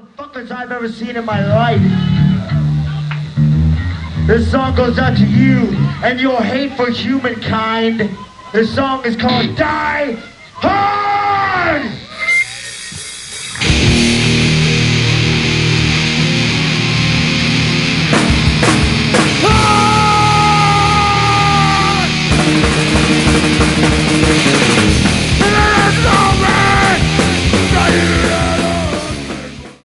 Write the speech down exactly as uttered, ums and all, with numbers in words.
motherfuckers I've ever seen in my life. This song goes out to you and your hate for humankind. This song is called Die Hard!